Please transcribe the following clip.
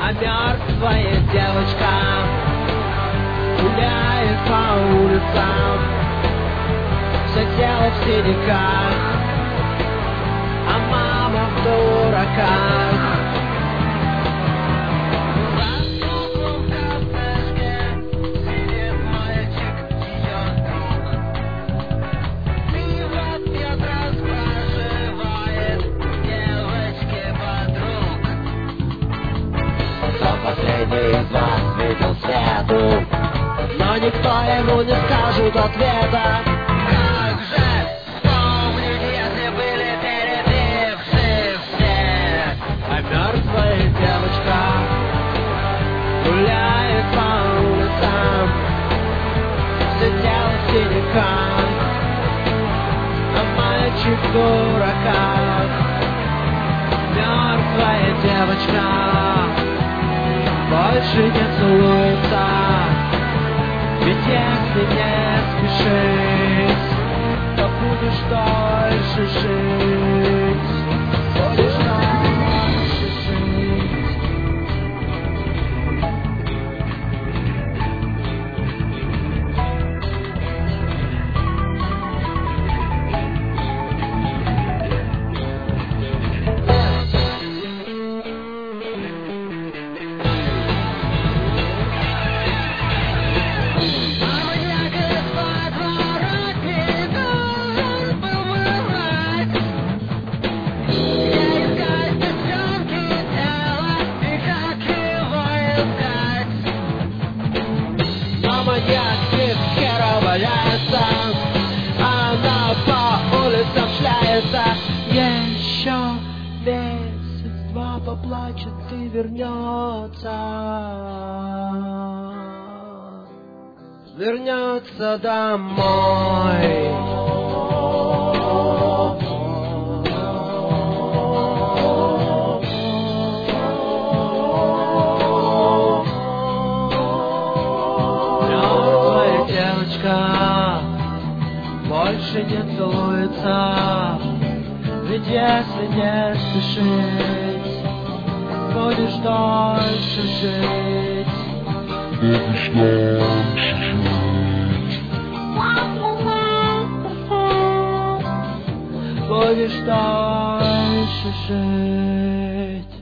А мертвая девочка гуляет по улицам, все тело в синяках, а мама в дураках. Последний из вас видел свету, но никто ему не скажет ответа. Как же вспомнить, если были перебившие все? А мертвая девочка гуляет по улицам, все тело в синяках, а мальчик в дураках. Мертвая девочка больше не целуется, ведь если не спешить, то будешь дольше жить, будешь дольше жить. Она по улицам шляется. Еще месяц-два поплачет и вернется. Вернется домой. Больше не целуется, ведь если не спешить, будешь дольше жить. Будешь дольше жить. Будешь дольше жить.